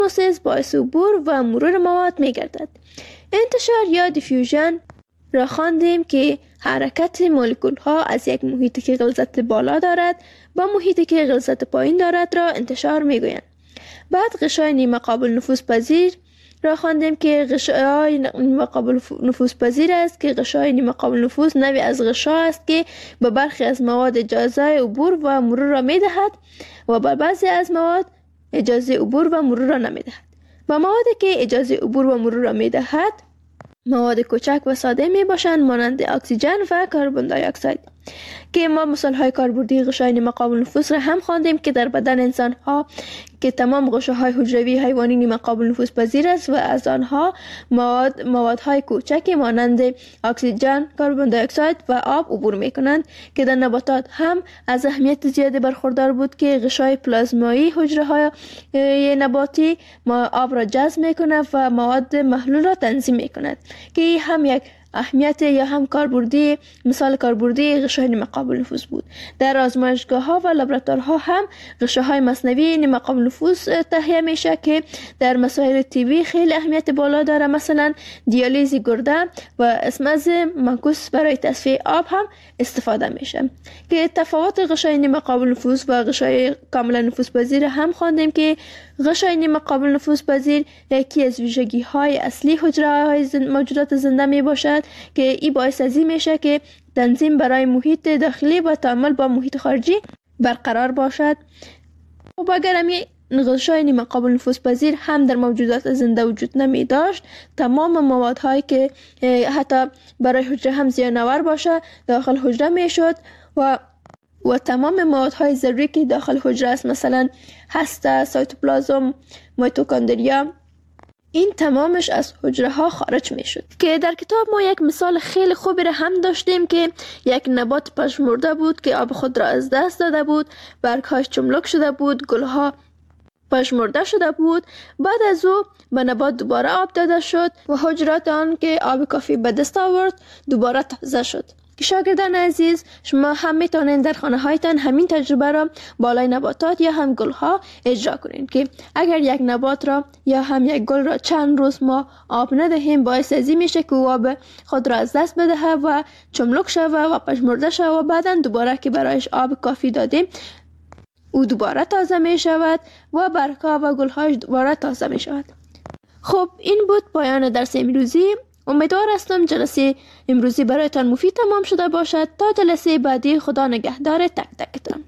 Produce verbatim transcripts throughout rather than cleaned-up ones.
اسموسیس باعث عبور و مرور مواد می گردد. انتشار یا دیفیوژن را خواندیم که حرکت مولکول ها از یک محیطی که غلظت بالا دارد با محیطی که غلظت پایین دارد را انتشار می گویند. بعد غشای نیمه قابل نفوذ پذیر را خواندیم که غشای نیمه قابل نفوذ پذیر است که غشای نیمه قابل نفوذ نوعی از غشا است که به برخی از مواد اجازه عبور و مرور را می دهد و به بعضی از مواد اجازه عبور و مرور را نمی دهد. و موادی که اجازه عبور و مرور را می دهد مواد کوچک و ساده می باشند مانند اکسیژن و کربن دی اکساید که ما مثال های کاربردی غشای نیمه قابل نفوذ را هم خواندیم که در بدن انسان ها که تمام غشاهای حجروی حیوانی نیمه قابل نفوذ پذیر است و از آنها مواد موادهای کوچکی مانند اکسیژن، کربن دی اکساید و آب عبور می کنند که در نباتات هم از اهمیت زیادی برخوردار بود که غشای پلازمایی حجره های نباتی ما آب را جذب می کند و مواد محلول را تنظیم می کند که هم یک اهمیت یا هم کاربردی مثال کاربردی غشای نیمه قابل نفوذ بود. در آزمایشگاه ها و لابراتوارها هم غشاهای مصنوعی نیمه قابل نفوذ تهیه میشه که در مسائل طبی خیلی اهمیت بالا داره، مثلا دیالیز گرده و اسمز منکوس برای تصفیه آب هم استفاده میشه. که تفاوت غشای نیمه قابل نفوذ و غشای کاملا نفوذ پذیر هم خواندیم که غشای نیمه قابل نفوذ پذیر یکی از ویژگی های اصلی حجره های زن... موجودات زنده می باشد که این باعث از این میشه که تنظیم برای محیط داخلی و تعامل با محیط خارجی برقرار باشد. و اگر همی غشای نیمه قابل نفوذ پذیر هم در موجودات زنده وجود نمی داشت، تمام موادهایی که حتی برای حجره هم زیانآور باشه داخل حجره می شد و و تمام موادهای ضروری که داخل حجره است مثلا هسته، سایتوپلازم، میتوکندریا، این تمامش از حجره ها خارج می شد. که در کتاب ما یک مثال خیلی خوبی را هم داشتیم که یک نبات پژمرده بود که آب خود را از دست داده بود، برگهاش چملک شده بود، گلها پژمرده شده بود. بعد از او به نبات دوباره آب داده شد و حجرات آن که آب کافی به دست آورد دوباره تازه شد. که شاگردان عزیز، شما هم میتونید در خانه هایتان همین تجربه را بالای نباتات یا هم گل ها اجرا کنید که اگر یک نبات را یا هم یک گل را چند روز ما آب ندهیم باعث از این میشه که آب خود را از دست بده و چملک شوه و پژمرده شوه و بعدا دوباره که برایش آب کافی دادیم او دوباره تازه می شود و برگها و گل هاش دوباره تازه می شود. خب این بود پایان درس امروزی. امیدوار هستم جلسه امروزی برایتان مفید تمام شده باشد. تا جلسه بعدی، خدا نگهدار تک تکتان.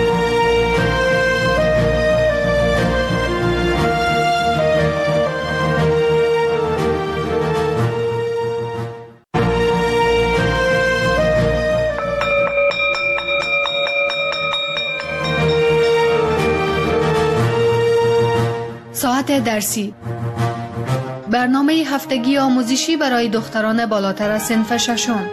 ساعت درسی، برنامه هفتگی آموزشی برای دختران بالاتر از صنف ششم.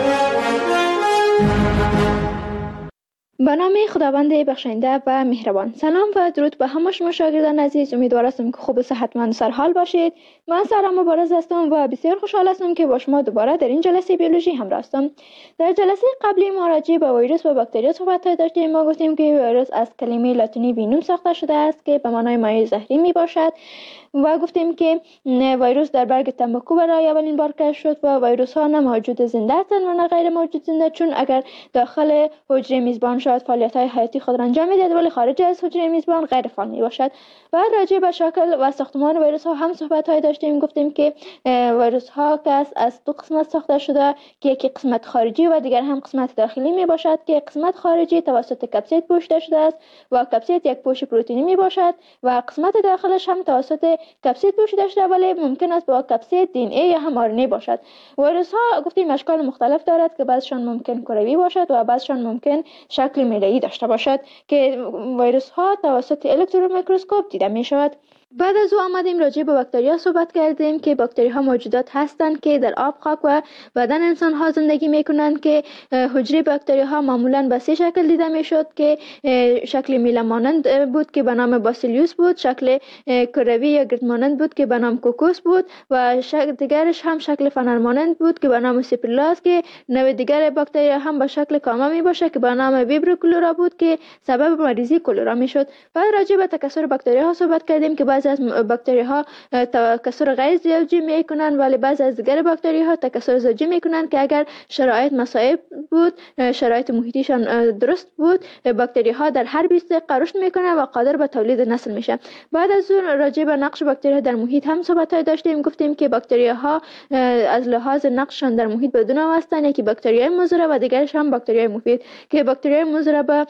به نام خداوند بخشنده و مهربان. سلام و درود به همه شما شاگردان عزیز. امیدوار هستم که خوب و صحتمند و سرحال باشید. من سارا مبارز هستم و بسیار خوشحال هستم که با شما دوباره در این جلسه بیولوژی همراه هستم. در جلسه قبلی ما راجع به ویروس و باکتریا صحبت داشتیم. ما گفتیم که ویروس از کلمه لاتینی وینوم ساخته شده است که به معنای مایع زهری می باشد و گفتیم که ویروس در برگ تنباکو برای اولین بار کشف شد و ویروس ها نه موجود زنده هستند و نه غیر موجود زنده، چون اگر داخل حجره میزبان شاید فعالیت های حیاتی خود را انجام میدهد ولی خارج از حجره میزبان غیر فعال می باشد. و راجع به شکل و ساختمان ویروس ها هم صحبت های داشتیم. گفتیم که ویروس ها که از دو قسمت ساخته شده که یکی قسمت خارجی و دیگر هم قسمت داخلی می باشد که قسمت خارجی توسط کپسید پوشیده شده است و کپسید یک پوش پروتئینی می باشد و قسمت داخلش هم توسط کپسید پوشیده شده ولی ممکن است با کپسید دی ان ای یا هم آر ان ای باشد. ویروس ها گفتیم اشکال مختلف دارد که بعضشان ممکن کروی باشد و بعضشان ممکن شکل میله‌ای داشته باشد که ویروس ها توسط الکترون میکروسکوپ دیده می شود. بعد از او آمدیم راجع به باکتریا صحبت کردیم که باکتری ها موجودات هستند که در آب، خاک و بدن انسان ها زندگی می کنند که حجره باکتری ها معمولا به سه شکل دیده می شد که شکل میله مانند بود که به نام باسیلیوس بود، شکل کروی یا گرد مانند بود که به نام کوکوس بود و شکل دیگرش هم شکل فنر مانند بود که به نام سیپرلاس که نوع دیگر باکتری هم به شکل کاما می باشه که به نام ویبرو کلورا بود که سبب مریضی کلورا می شد. بعد راجع به تکثر باکتری ها صحبت کردیم که بعضی بعضی از باکتری ها تکثر غیر زوجی میکنن، ولی بعضی از دیگر باکتری ها تکثر زوجی میکنن که اگر شرایط مساعد بود، شرایط محیطیشان درست بود، باکتری ها در هر بیست دقیقه رشد میکنن و قادر به تولید نسل میشه. بعد از اون راجع به نقش باکتری ها در محیط هم صحبت داشتیم، گفتیم که باکتری ها از لحاظ نقششان در محیط به دو نوع هستند، یکی باکتری های مضر و دیگرش هم باکتری های مفید که باکتری های مضر به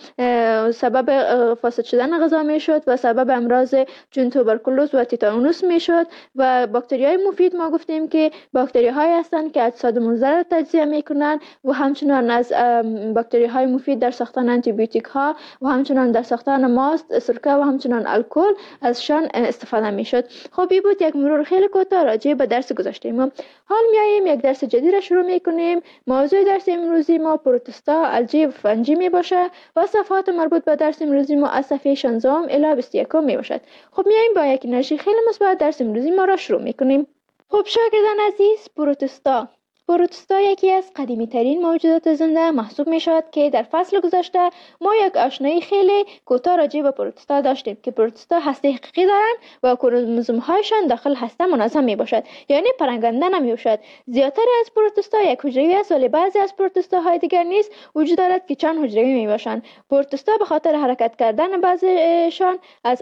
سبب فاسد شدن غذا میشد و سبب امراض چون توبرکولوز و تیتانوس میشد. و باکتری های مفید ما گفتیم که باکتری های هستند که اجساد مضر تجزیه میکنن و همچنان از باکتری های مفید در ساختن آنتی بیوتیک ها و همچنان در ساختن ماست، سرکه و همچنان الکل ازشان استفاده میشد. خب این بود یک مرور خیلی کوتاه راجع به درس گذاشتیم. حال میاییم یک درس جدید را شروع میکنیم. موضوع درس امروزی ما پروتستا، الجی و فنجی می باشه و صفحات مربوط به درس امروزی ما از صفحه شانزده الی بیست و یک می باشد. خب میاییم با یک انرژی خیلی مثبت درس امروزی ما را شروع میکنیم. خب شاگردان عزیز، پروتستا پروتستا یکی از قدیمی ترین موجودات زنده محسوب می شود که در فصل گذشته ما یک آشنایی خیلی کوتاه راجع به پروتستا داشتیم که پروتستا هسته حقیقی دارند و کروموزوم هایشان داخل هسته منظم می باشد، یعنی پراکنده نمی باشد. زیادتر از پروتستا یک حجروی است، ولی بعضی از پروتستا های دیگر نیز وجود دارد که چند حجروی می باشند. پروتستا به خاطر حرکت کردن بعضیشان از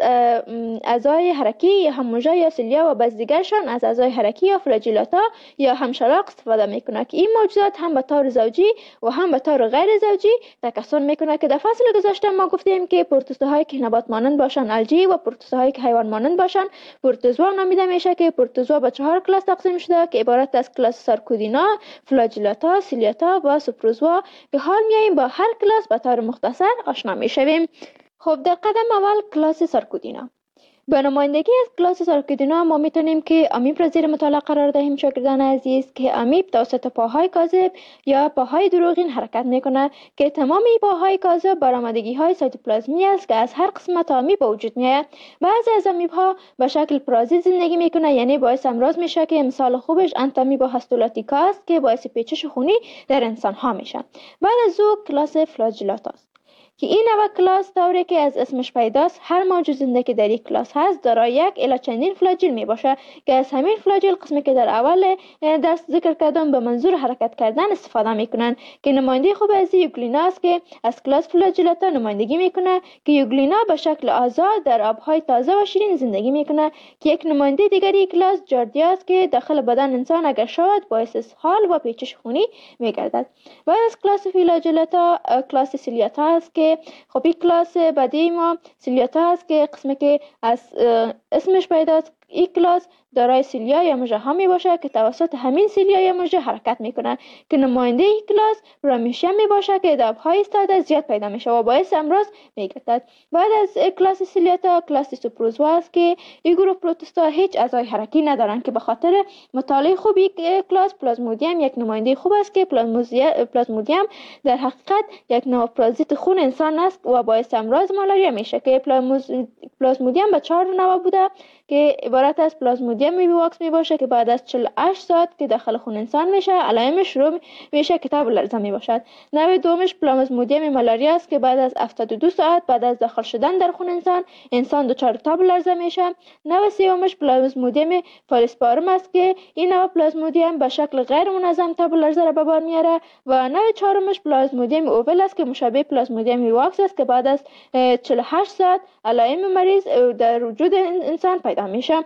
اعضای حرکی یا هموجا یا سیلیا و بعضی دیگرشان از اعضای حرکی یا فلاجیلاتا یا همشلاق استفاده میکنه که این موجودات هم به طور زوجی و هم به طور غیر زوجی تکثر میکنه که در فصل گذشته ما گفتیم که پروتوزوهایی که نبات مانند باشن الجی و پروتوزوهایی که حیوان مانند باشن پروتوزوا نامیده میشه که پروتوزوا به چهار کلاس تقسیم شده که عبارت از کلاس سارکودینا، فلاجیلاتا، سیلیاتا و سوپروزوا که حال میاییم با هر کلاس به طور مختصر آشنا میشویم. خب در قدم اول کلاس سارکودینا. به نمایندگی از کلاس سارکودینا ما میتونیم که امیب را زیر مطالعه قرار دهیم شاگردان عزیز که امیب توسط پاهای کاذب یا پاهای دروغین حرکت میکنه که تمام پاهای کاذب برآمدگی های سایتوپلازمی است که از هر قسمت امیب به وجود میاد. بعضی از امیب ها به شکل پرازیت زندگی میکنه، یعنی باعث امراض میشه که مثال خوبش انتامیبا هاستولاتیکا است که باعث پیچش خونی در انسان ها میشه. بعد از او کلاس فلاجیلاتا است که این نوع کلاس طوری که از اسمش پیداست هر موجود زنده که در یک کلاس هست دارای یک الی چندین فلاجیل می باشه که از همین فلاجیل قسمی که در اول درس ذکر کردم به منظور حرکت کردن استفاده میکنن که نماینده خوب از یوگلینا است که از کلاس فلاجیلاتا نمایندگی میکنه که یوگلینا به شکل آزاد در آبهای تازه و شیرین زندگی میکنه که یک نماینده دیگری کلاس جاردیا است که داخل بدن انسان اگر شود باعث اسهال و پیچش خونی میگردد. بعد از کلاس فلاجیلاتا کلاس سیلیاتا است که خب این کلاس بعدی ما سیلیاتا است که قسمی که از اسمش پیداست. این کلاس دارای سیلیا یا مژه ها می باشه که توسط همین سیلیا یا مژه حرکت میکنن که نماینده این کلاس رامیشیا می باشه که دبهای ایستاده زیاد پیدا میشه و باعث امراض میگردد. بعد از کلاس سیلیاتا کلاس سوپروزوا است که این گروه پروتوستا هیچ اعضای حرکی ندارن که به خاطر مطالعه خوب یک کلاس پلازمودیم یک نماینده خوب است که پلازمودیم در حقیقت یک نوع پرازیت خون انسان است و باعث امراض مالاریا میشه که پلازمودیم به چهار نوع بوده که عبارت از پلازمودیم ویواکس می باشه که بعد از چهل و هشت ساعت که داخل خون انسان میشه علائمش شروع میشه که تب لرزه می باشد. نوع دومش پلازمودیم مالاریا است که بعد از هفتاد و دو ساعت بعد از داخل شدن در خون انسان انسان دچار تب لرزه میشه. نوع سومش پلازمودیم فالسپارم است که این نوع پلازمودیم به شکل غیر منظم تب لرزه را به بار میاره و نوع چهارمش پلازمودیم اوول است که مشابه پلازمودیم ویواکس است که بعد از چهل و هشت ساعت علائم مریض در وجود انسان پیدا میشه.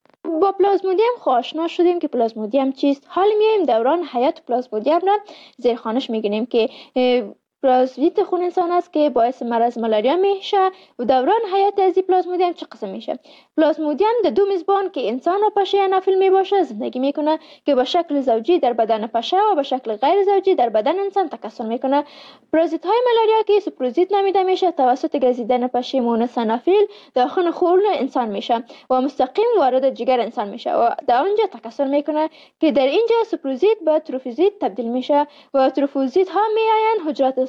با پلازمودیم آشنا شدیم که پلازمودیم چیست. حال میایم دوران حیات پلازمودیم را زیر خانش میگیریم که پرازیت خون انسان است که باعث مرض مالاریا میشه و دوران حیات از این پلازمودیم چه قسم میشه. پلازمودیم در دو میزبان که انسان و پشه انافیل می باشه زندگی میکنه که به شکل زوجی در بدن پشه و به شکل غیر زوجی در بدن انسان تکثر میکنه. پرازیت های مالاریا که سوپروزیت نامیده میشه توسط گزیدن پشه مونس انافیل داخل خون انسان میشه و مستقیم وارد جگر انسان میشه و در اونجا تکثر میکنه که در اینجا سوپروزیت به تروفوزیت تبدیل میشه و تروفوزیت ها میآیند حجرات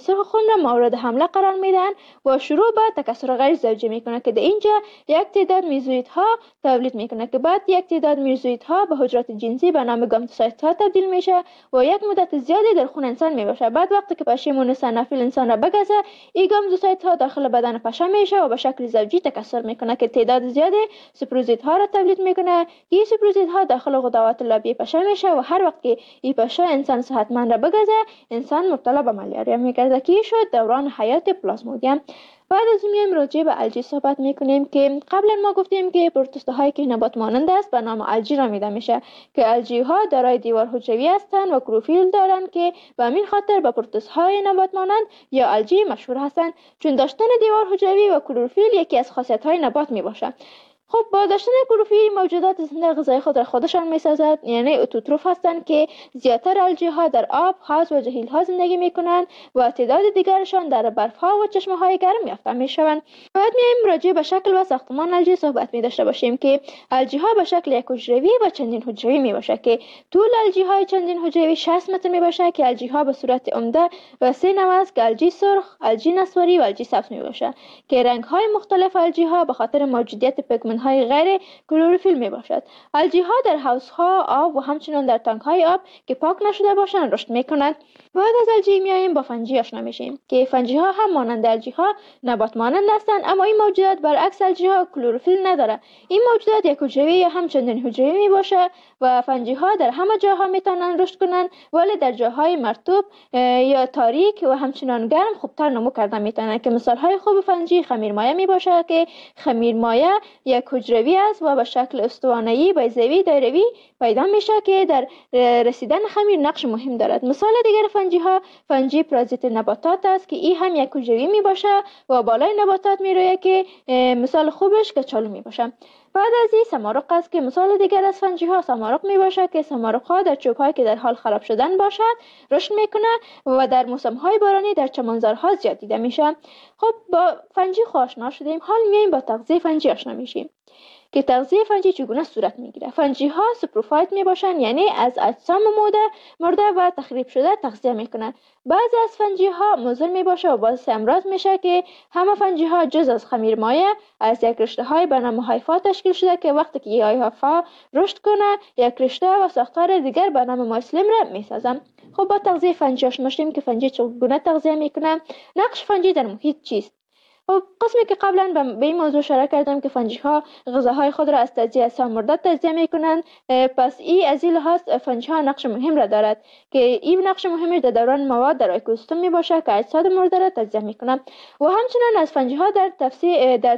سرخ خون را مورد حمله قرار میدن و شروع به تکثر غیر زوجی میکنه که در اینجا یک تعداد میزویدها تولید میکنه که بعد یک تعداد میزویدها به حجرات جنسی به نام گامتوسایت‌ها تبدیل میشه و یک مدت زیادی در خون انسان میباشه. بعد وقتی که پشیمون سنافیل انسان را بگزه، این گامتوسایت‌ها داخل بدن پشه میشه و به شکل زوجی تکثر میکنه که تعداد زیادی سپروزیت‌ها را تولید میکنه. این سپروزیت‌ها داخل غدوات لابی پشه میشه و هر وقت که این پشه انسان صحتمند را بگزه، انسان مبتلا به مالاریا میگرده که شد دوران حیات پلازمودیم. بعد از میایم راجع به الژی صحبت میکنیم که قبلا ما گفتیم که پروتوزوا هایی که نبات مانند است به نام الژی نامیده میشه که الژی ها دارای دیوار حجروی هستند و کلروفیل دارند که به همین خاطر به پروتوزوا های نبات مانند یا الژی مشهور هستند، چون داشتن دیوار حجروی و کلروفیل یکی از خاصیت های نبات میباشد. خب با داشتن کلروفیل موجودات زنده غذای خود را خودشان میسازد، یعنی اتوتروف هستند که زیادتر الژی ها در آب، حوض و جهیل ها زندگی میکنند و تعداد دیگرشان در برف ها و چشمه های گرم یافته میشوند. بعد میایم راجع به شکل و ساختمان الژی صحبت می داشته باشیم که الژی ها به شکل یک حجروی و چندین حجروی می باشه که طول الژی های چندین حجروی شصت متر می باشه که الژی ها به صورت عمده و سه نوع است که الژی سرخ، الژی نسواری و الژی سبز می باشه که رنگ های مختلف الژی ها به خاطر موجودیت پیگمنت های غیر کلروفیل می باشد. الژی ها در حوض ها آب و همچنین در تانک های آب که پاک نشده باشند رشد می کنند. بعد از الژی میایم با فنجی آشنا میشیم که فنجی ها هم مانند الژی ها نبات مانند هستند، اما این موجودات برعکس الژی ها کلروفیل نداره. این موجودات یک حجروی یا هم چندین حجروی می باشه و فنجی ها در همه جاها میتونن رشد کنند، ولی در جاهای مرطوب یا تاریک و همچنان گرم خوبتر نمو کردن میتونن که مثال های خوب فنجی خمیرمایه می باشه که خمیرمایه یک حجروی است و به شکل استوانه‌ای بیضوی دایروی پیدا میشه که در رسیدن خمیر نقش مهم دارد. مثال دیگر فنجی ها فنجی پرازیت نباتات است که این هم یک حجروی می باشه و بالای نباتات می رویه که مثال خوبش کچالو می باشه. بعد از این سمارق است که مثال دیگر از فنجی ها سمارق می باشه که سمارق ها در چوب هایی که در حال خراب شدن باشد رشد میکنه و در موسم های بارانی در چمنزارها زیاد دیده میشه. خب با فنجی آشنا شدیم، حال میایم با تغذیه فنجی آشنا میشیم که تغذیه فنجی چگونه صورت میگیره. فنجی ها سپروفایت می باشن، یعنی از اجسام مرده مرده و تخریب شده تغذیه میکنن. بعضی از فنجی ها مضر می باشه و باعث امراض میشه که همه فنجی ها جز از خمیرمایه از یک رشته های به نام هایفا تشکیل شده که وقتی که این هایفا رشد کنه یک رشته و ساختار دیگر به نام مایسلیم را میسازن. خب با تغذیه فنجی آشنا شدیم که فنجی چگونه تغذیه میکنه. نقش فنجی در محیط چیست؟ خب قسمی که قبلا به این موضوع اشاره کردم که فنجی ها غذاهای خود را از تجزیه اجسام مرده تجزیه میکنند، پس این از این لحاظ فنجی ها نقش مهم را دارد که این نقش مهمش در دوران مواد در اکوسیستم می باشه که اجساد مرده را تجزیه میکنند و همچنین از فنجی ها در تفسیر در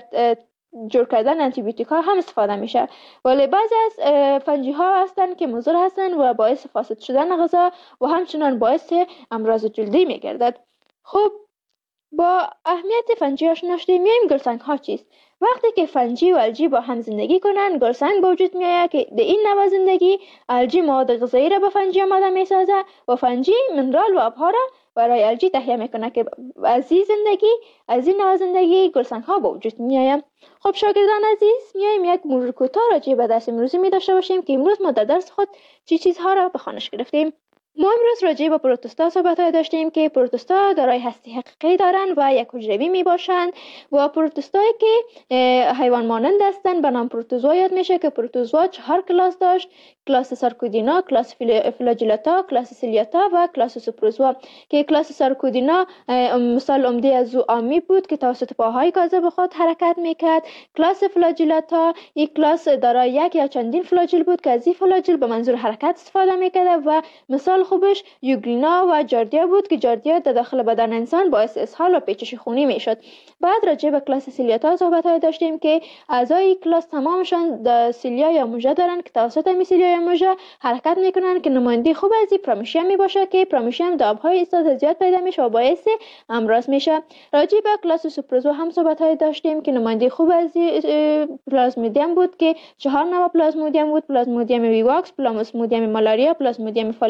جور کردن آنتی بیوتیک ها هم استفاده میشه، ولی بعضی از فنجی ها هستند که مضر هستند و باعث فاسد شدن غذا و همچنین باعث امراض جلدی میگردد. خب با اهمیت فنجی آشنا شدیم. میایم گلسنگ ها چیست؟ وقتی که فنجی و الژی با هم زندگی کنن گلسنگ به وجود میآید که در این نوع زندگی الژی مواد غذایی را به فنجی آماده میسازه و فنجی منرال و آبها را برای الژی تهیه میکنه که از این زندگی از این نوع زندگی گلسنگ ها به وجود میآید. خب شاگردان عزیز، میایم یک مرور کوتاه راجع به درس امروزی می داشته باشیم که امروز ما در درس خود چی چیزها را به خوانش گرفتیم. ما امروز راجع به پروتوزوا صحبت داشتیم که پروتوزوا دارای هسته حقیقی دارند و یک حجروی می باشند و پروتوزوایی که حیوان مانند هستند به نام پروتوزوا یاد میشه که پروتوزوا چهار کلاس داشت: کلاس سارکودینا، کلاس فلاجیلاتا، کلاس سیلیاتا و کلاس سپروزوا که کلاس سارکودینا مثال عمده از او آمی بود که توسط پاهای کاذب به خود حرکت میکرد. کلاس فلاجیلاتا یک کلاس دارای یک یا چندین فلاجیل بود که از این فلاجیل به منظور حرکت استفاده میکرد و مثال خوبش یوگلینا و جاردیا بود که جاردیا در داخل بدن انسان باعث اسهال و پیچش خونی میشد. بعد راجع به کلاس سیلیاتا صحبت های داشتیم که اعضای کلاس تمامشان د سیلیا یا موژه دارن که توسط می سیلیا یا موژه حرکت میکنن که نماینده خوب از این پرامیشیم می باشه که پرامیشیم د آبهای استاد زیاد پیدا میشه و باعث امراض میشه. راجع به کلاس سپروزوا هم صحبت های داشتیم که نماینده خوب از پلازمودیم بود که چهار نوع پلازمودیم بود: پلازمودیم ویواکس، پلازمودیم مالاریا، پلازمودیم فالسپارم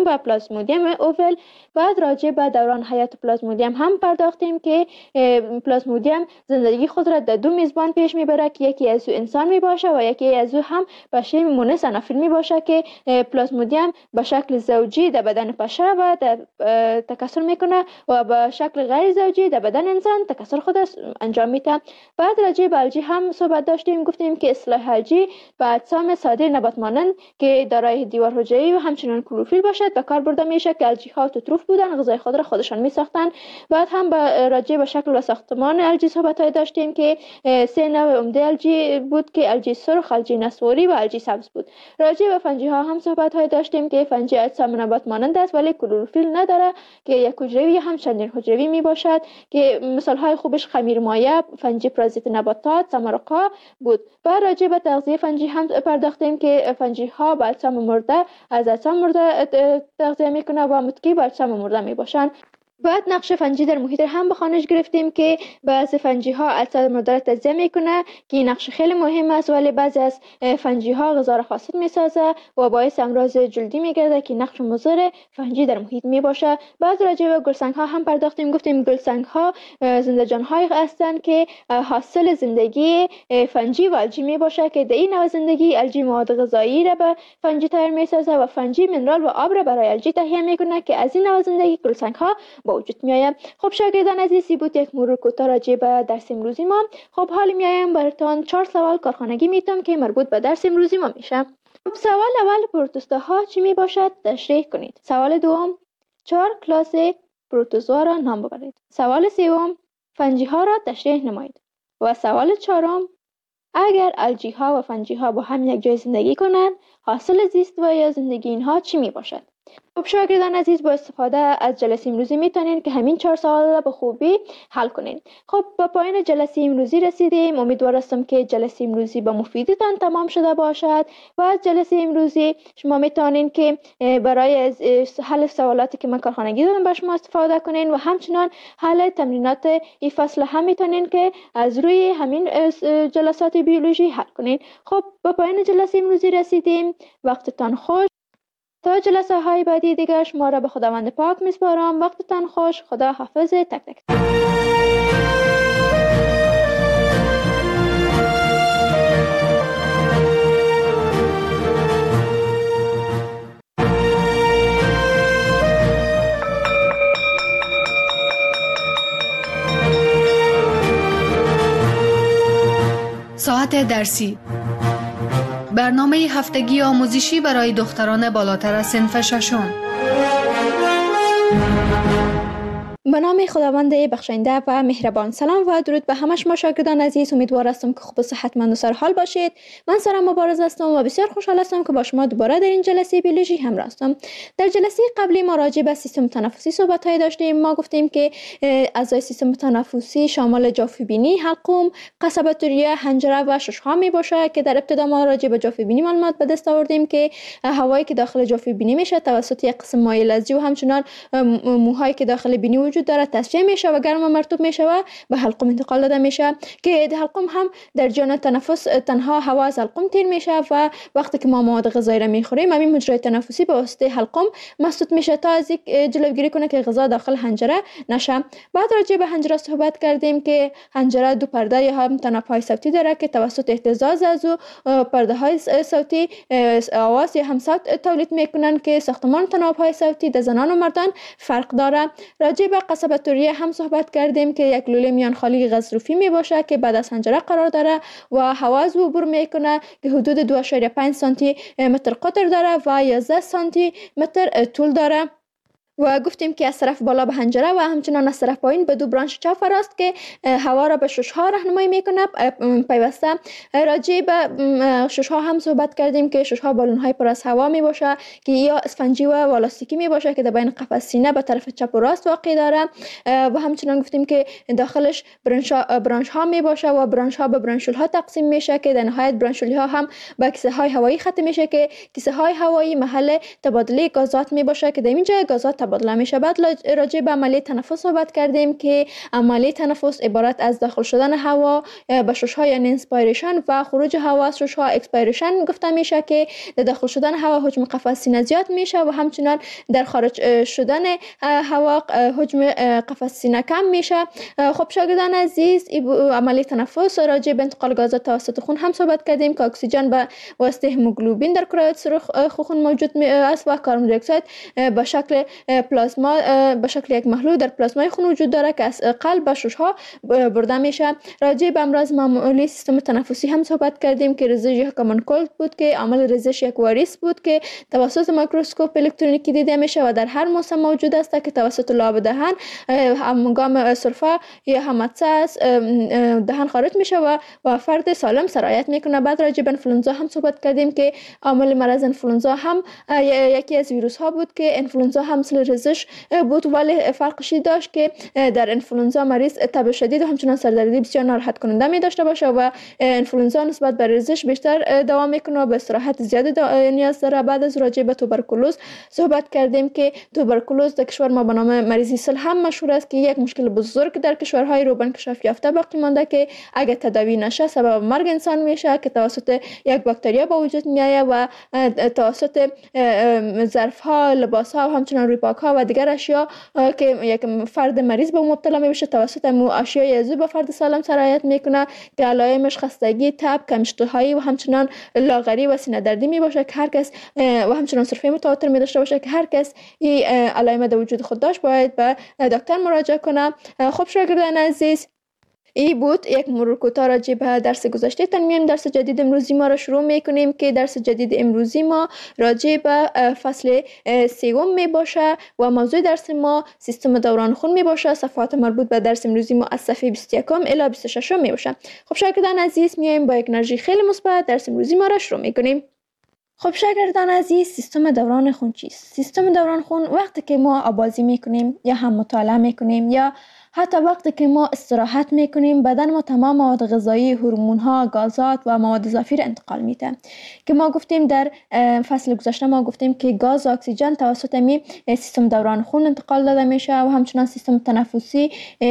به پلازمودیم اوول. بعد راجع به دوران حیات پلازمودیم هم پرداختیم که پلازمودیم زندگی خود را در دو میزبان پیش میبره که یکی از او انسان میباشه و یکی از او هم پشه مونس انافیل میباشه که پلازمودیم به شکل زوجی در بدن پشه و در تکثر میکنه و به شکل غیر زوجی در بدن انسان تکثر خود انجام میده. بعد راجع به الژی هم صحبت داشتیم، گفتیم که اصطلاح الژی به اجسام ساده نبات مانند که دارای دیوار حجروی و همچنین کلروفیل باشد به کار برده میشه که الژی ها اوتوتروف بودن، غذای خود را خودشان میساختن. بعد هم به راجع به شکل و ساختمان الژی صحبت های داشتیم که سه نوع عمده الژی بود که الژی سرخ، الژی نسواری و الژی سبز بود. راجع به فنجی ها هم صحبت های داشتیم که فنجی اجسام نبات مانند است ولی کلروفیل نداره که یک حجروی هم چندین حجروی می باشد که مثال های خوبش خمیرمایه، فنجی پرازیت نباتات، سمرقا بود. بعد راجع به تغذیه فنجی هم پرداختیم که فنجی ها به اجسام مرده از اجسام مرده تغذیه میکنه و متکی به اجسام مرده می باشند. بعد نقش فنجی در محیط هم به خوانش گرفتیم که بعضی فنجی ها اجسام مرده را تجزیه میکنه که این نقش خیلی مهم است، ولی بعضی از فنجی ها غذا را فاسد میسازه و باعث امراض جلدی میگرده که نقش مضر فنجی در محیط میباشه. بعد راجع به گلسنگ ها هم پرداختیم، گفتیم گلسنگ ها زنده جان های هستند که حاصل زندگی فنجی و الژی میباشه که در این نوع زندگی الژی مواد غذایی را به فنجی تغییر میسازه و فنجی منرال و آب را برای الژی تهیه میکنه که از این نوع زندگی گلسنگ ها با وجود میآید. خب شاگردان عزیزی بود یک مرور کوتاه راجع به درس امروزی ما. خب حالا میایم براتون چهار سوال کارخانگی میتونم که مربوط به درس امروزی ما میشه. خب سوال اول پروتوزوا ها چی می باشد تشریح کنید. سوال دوم چهار کلاس پروتوزوا را نام ببرید. سوال سوم فنجی ها را تشریح نمایید. و سوال چهارم اگر الژی ها و فنجی ها با هم یک جای زندگی کنند حاصل زیست و یا زندگی اینها چی می باشد؟ خب شاگردان عزیز با استفاده از جلسه امروزی میتونین که همین چهار سوال را به خوبی حل کنین. خب با پایان جلسه امروزی رسیدیم. امیدوار هستم که جلسه امروزی با مفیدتان تمام شده باشد و از جلسه امروزی شما میتونین که برای حل سوالاتی که من کارخانگی دادم با شما استفاده کنین و همچنان حل تمرینات این فصل هم میتونین که از روی همین جلسات بیولوژی حل کنین. خب با پایان جلسه امروزی رسیدیم. وقتتان خوش. تا جلسه های بعدی دیگر شما را به خداوند پاک میسپارم. وقتتان خوش. خدا حافظ تک تک. ساعت درسی برنامه هفتگی آموزشی برای دختران بالاتر از صنف ششم. به نام خداوند بخشنده و مهربان. سلام و درود به همه شما شاگردان عزیز. امیدوار هستم که خوب و صحتمند و سرحال باشید. من سارا مبارز هستم و بسیار خوشحال هستم که با شما دوباره در این جلسه بیولوژی همراه هستم. در جلسه قبلی ما راجع به سیستم تنفسی صحبت‌های داشتیم. ما گفتیم که اعضای سیستم تنفسی شامل جافه‌بینی، حلقوم، قصبه توریه، حنجره و شش‌ها میباشه که در ابتدا ما راجع به جافه‌بینی معلومات به دست آوردیم که هوایی که داخل جافه‌بینی میشه توسط یک قسم مایع لزجی و همچنان موهایی که داخل بینی وجود داره تصفیه میشه و گرم و مرطوب میشه و به حلقوم انتقال داده میشه که حلقوم هم در جریان تنفس تنها هوا از حلقوم تیر میشه و وقتی که ما مواد غذایی را میخوریم همین مجرای تنفسی به واسطه حلقوم مسدود میشه تا از جلوگیری کنه که غذا داخل حنجره نشه. بعد راجع به حنجره صحبت کردیم که حنجره دو پرده یا هم تناب‌های صوتی داره که توسط اهتزاز از او پرده های صوتی آواز یا هم صوت تولید میکنن که ساختمان تناب‌های صوتی در زنان و مردان فرق داره. راجع به قصبه توریه هم صحبت کردیم که یک لوله میان خالی غضروفی می باشه که بعد از حنجره قرار داره و هوا از او عبور میکنه که حدود دو ممیز پنج سانتی متر قطر داره و یازده سانتی متر طول داره. و گفتیم که از طرف بالا به حنجره و همچنان از طرف پایین به دو برانش چاف است که هوا را به شش‌ها راهنمایی میکنه. پیوسته راجع به شش‌ها هم صحبت کردیم که شش‌ها بالون‌های پر از هوا می باشه که یا اسفنجی و والاستیکی می باشه که در بین قفس سینه به طرف چپ و راست واقع داره و همچنان گفتیم که داخلش برانش ها می باشه و برانش ها به برانشول ها تقسیم میشه که در نهایت برانشولی ها هم به کیسه های هوایی ختم میشه که کیسه های هوایی محل تبادله گازات می باشه که در اینجا گازات تبادله میشه. بعد راجع به عملیه تنفس صحبت کردیم که عملیه تنفس عبارت از داخل شدن هوا به شش‌ها یعنی انسپایریشن و خروج هوا از شش‌ها اکسپایریشن گفته میشه که در داخل شدن هوا حجم قفس سینه زیاد میشه و همچنان در خارج شدن هوا حجم قفس سینه کم میشه. خب شاگردان عزیز، عملیه تنفس راجع به انتقال گازات توسط خون هم صحبت کردیم که اکسیژن به واسطه هموگلوبین در کرویات سرخ خون موجود است و کربن دی اکساید به شکل پلازما به شکل یک محلول در پلازمای خون وجود داره که از قلب به شش‌ها برده میشه. راجع به امراض معمولی سیستم تنفسی هم صحبت کردیم که ریزش یک کامن کولد بود که عامل ریزش یک واریس بود که توسط میکروسکوپ الکترونیکی دیده میشه و در هر موسم موجود است که توسط لعاب دهن هنگام سرفه یا حمصه از دهن خارج میشه و و فرد سالم سرایت میکنه. بعد راجع به انفلوئنزا هم صحبت کردیم که عامل مرض انفلوئنزا هم یکی از ویروس ها بود که انفلوئنزا هم مثل ریزش بود، ولی فرقش داشت که در انفلوئنزا مریض تب شدید و همچنان سردردی بسیار ناراحت کننده می داشته باشه و انفلوئنزا نسبت به ریزش بیشتر دوام میکنه و به استراحت زیاد نیاز داره. بعد از راجع به توبرکولوز صحبت کردیم که توبرکولوز در کشور ما به نام مریضی سل هم مشهور است که یک مشکل بزرگ در کشورهای روبنکشاف یافته باقی مانده که اگر تداوی نشه سبب مرگ انسان میشه که توسط یک باکتریا به وجود میآید و توسط ظرف ها، لباس ها و همچنان روی پاک ها و دیگر اشیا که یک فرد مریض به مبتلا میشه توسط مو اشیاء عضوی به فرد سالم سرایت میکنه که علائمش خستگی، تب، کم اشتهایی و همچنان لاغری و سینه دردی می باشه که هر کس و همچنان سرفه متواتر می داشته باشه که هر کس این علائم در وجود خود داشت باید به دکتر مراجعه کنه. خب شاگردان عزیز، ای بود یک مرور کوتاه راجع به درس گذشته. تن میایم درس جدید امروزی ما را شروع میکنیم که درس جدید امروزی ما راجع به فصل سوم می باشه و موضوع درس ما سیستم دوران خون می باشه. صفحات مربوط به درس امروزی ما از صفحه بیست و یک الی بیست و شش می باشه. خب شاگردان عزیز، میایم با یک انرژی خیلی مثبت درس امروزی ما را شروع میکنیم. خب شاگردان عزیز، سیستم دوران خون چیست؟ سیستم دوران خون وقتی که ما آبازی میکنیم یا هم مطالعه میکنیم یا حتی وقتی که ما استراحت میکنیم بدن ما تمام مواد غذایی، هورمون ها، گازات و مواد اضافی را انتقال میده که ما گفتیم در فصل گذشته ما گفتیم که گاز و اکسیژن توسط می سیستم دوران خون انتقال داده میشه و همچنان سیستم تنفسی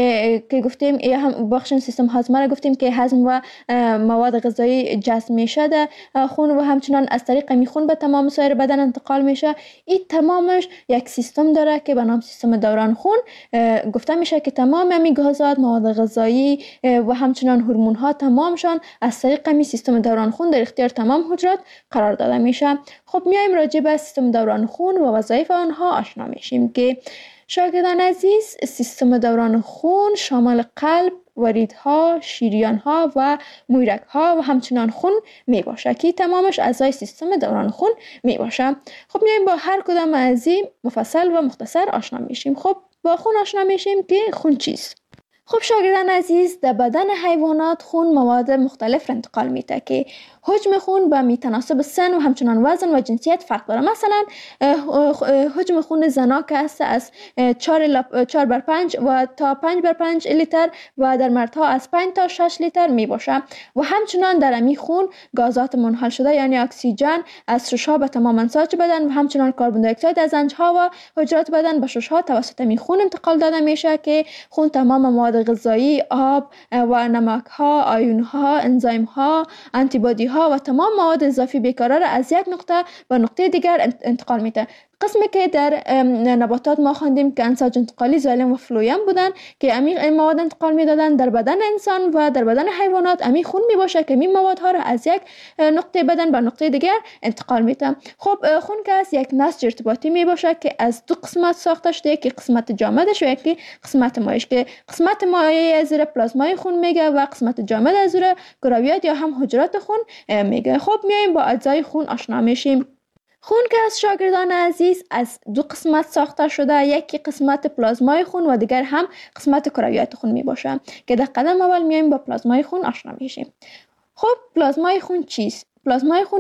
که گفتیم یا هم بخش سیستم هاضمه را گفتیم که هضم و مواد غذایی جذب میشه در خون و همچنان از طریق می خون به تمام سایر بدن انتقال میشه. این تمامش یک سیستم داره که به نام سیستم دوران خون گفته میشه که تمام تمام امی گازات، مواد غذایی و همچنان هورمون ها تمامشان از طریق امی سیستم دوران خون در اختیار تمام حجرات قرار داده میشه. خب میایم راجع به سیستم دوران خون و وظایف آنها آشنا میشیم که شاگردان عزیز، سیستم دوران خون شامل قلب، وریدها، شریانها و مویرگها و همچنان خون می باشه که تمامش اعضای سیستم دوران خون می باشه. خب میایم با هر کدام از این مفصل و مختصر آشنا میشیم. خب با خون آشنا میشیم که خون چیست. خب شاگردان عزیز، در بدن حیوانات خون مواد مختلف را انتقال میده که حجم خون به میتناسب سن و همچنان وزن و جنسیت فرق داره. مثلا حجم خون زنا که است از چهار بر پنج و تا پنج بر پنج لیتر و در مردها از پنج تا شش لیتر می باشه و همچنان در امی خون گازات منحل شده یعنی اکسیژن از ششها به تمام انساج بدن و همچنان کربن دی اکساید از انجها و حجرات بدن به ششها توسط امی خون انتقال داده میشه که خون تمام مواد غذایی، آب و نمک ها، آیون ها، انزایم ها، آنتی بادی ها و تمام مواد اضافی بیکران را از یک نقطه به نقطه دیگر انتقال میده. قسمی که در نباتات ما خواندیم که انساج انتقالی زایلم و فلویم بودن که امی مواد انتقال میدادن، در بدن انسان و در بدن حیوانات امی خون می باشه که امی موادها را از یک نقطه بدن به نقطه دیگر انتقال میده. خب خون که از یک نسج ارتباطی می باشه که از دو قسمت ساخته شده، یکی قسمت جامدش و یکی قسمت مایعش که قسمت مایع از زیر پلازمای خون میگه و قسمت جامد از زیر کرویات یا هم حجرات خون میگه. خب میایم با اجزای خون آشنا میشیم. خون که از شاگردان عزیز از دو قسمت ساخته شده، یکی قسمت پلازمای خون و دیگر هم قسمت کرویات خون می باشه که در قدم اول میایم با پلازمای خون آشنا میشیم. خب پلازمای خون چیست؟ پلازمای خون یک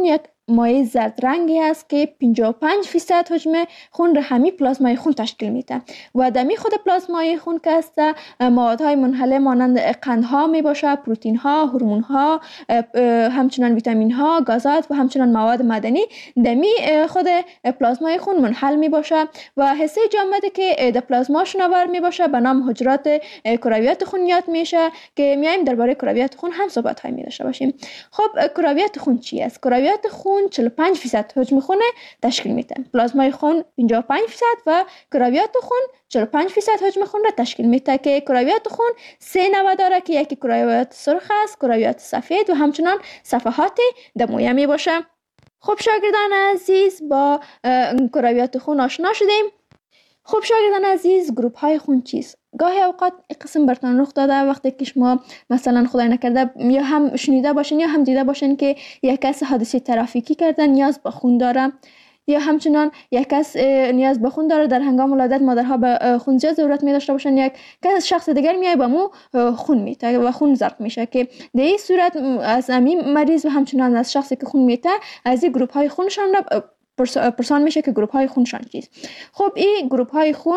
مایع زرد رنگی است که پنجاه و پنج درصد حجم خون را همین پلازمای خون تشکیل میده و دمی خود پلازمای خون که است موادهای منحله مانند قندها می باشه، پروتئین ها، هورمون ها، همچنان ویتامین ها، گازات و همچنان مواد معدنی دمی خود پلازمای خون منحل می باشه و حصه جامده که در پلازما شناور می باشه به نام حجرات کرویات خون یاد میشه که میایم درباره کرویات خون هم صحبت های می داشته باشیم. خب کرویات خون چی است؟ کرویات خون چهل و پنج درصد حجم خون تشکیل میده. پلازمای خون پنجاه و پنج درصد و کرویات خون چهل و پنج درصد حجم خون را تشکیل میده که کرویات خون سه نوع داره که یکی کرویات سرخ است، کرویات سفید و همچنان صفحات دمویه می باشه. خب شاگردان عزیز با کرویات خون آشنا شدیم. خب شاگردان عزیز گروپ های خون چیست؟ گاهی اوقات این قسم برتان رخ داده وقتی که شما مثلا خدای نکرده یا هم شنیده باشین یا هم دیده باشین که یک کس حادثه ترافیکی کرده نیاز به خون داره یا همچنان یک کس نیاز به خون داره در هنگام ولادت مادرها به خون زیاد ضرورت می داشته باشن یک کس شخص دیگر میای به مو خون میته و خون زرق میشه که در این صورت از همین مریض و همچنان از شخصی که خون میته از این گروپ های خونشان را پرسان میشه که گروپ های خونشان چیست. خب این گروپ های خون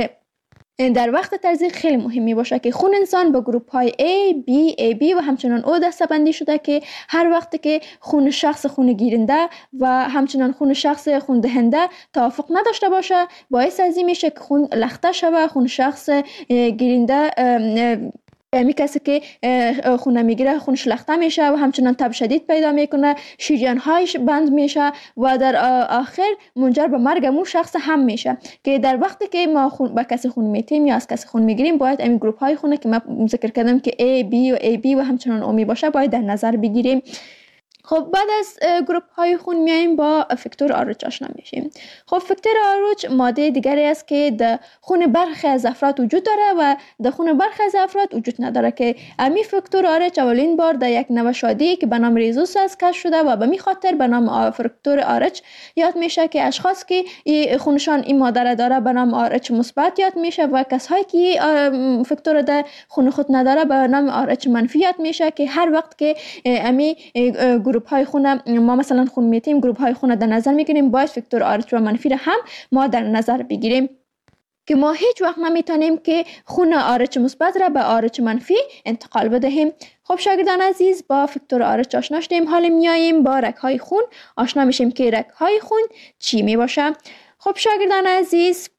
در وقت تزریق خیلی مهم می باشه که خون انسان به گروپ های A, B, A B و همچنان O دسته بندی شده که هر وقت که خون شخص خون گیرنده و همچنان خون شخص خون دهنده توافق نداشته باشه باعث از این میشه که خون لخته شوه، خون شخص گیرنده می کسی که خون میگیره خونش لخته میشه و همچنان تب شدید پیدا میکنه، شریان هایش بند میشه و در آخر منجر به مرگ مو شخص هم میشه که در وقتی که ما خون با کسی خون میتیم یا از کسی خون میگیریم باید این گروپ های خونه که ما ذکر کردم که A, B و A B و همچنان O می باشه باید در نظر بگیریم. خب بعد از گروپ های خون میایم با فاکتور آر اچ آشنا میشیم. خب فاکتور آر اچ ماده دیگری است که در خون برخی از افراد وجود داره و در خون برخی از افراد وجود نداره که امی فاکتور آر اچ اولین بار در یک نوع شادی که به نام ریزوس است کشف شده و به می خاطر به نام فاکتور آر اچ یاد میشه که اشخاص که خونشان این ماده را داره به نام آر اچ مثبت یاد میشه و کسایی که فاکتور در خون خود نداره به نام آر اچ منفی یاد میشه که هر وقت که امی گروپ های خون ما مثلا خون میتیم گروپ های خون در نظر میگیریم باید فاکتور آر اچ و منفی را هم ما در نظر بگیریم که ما هیچ وقت نمیتونیم که خون آر اچ مثبت را به آر اچ منفی انتقال بدهیم. خب شاگردان عزیز با فاکتور آر اچ آشنا شدیم، حالا میاییم با رگ های خون آشنا میشیم که رگ های خون چی می باشه. خب شاگردان عزیز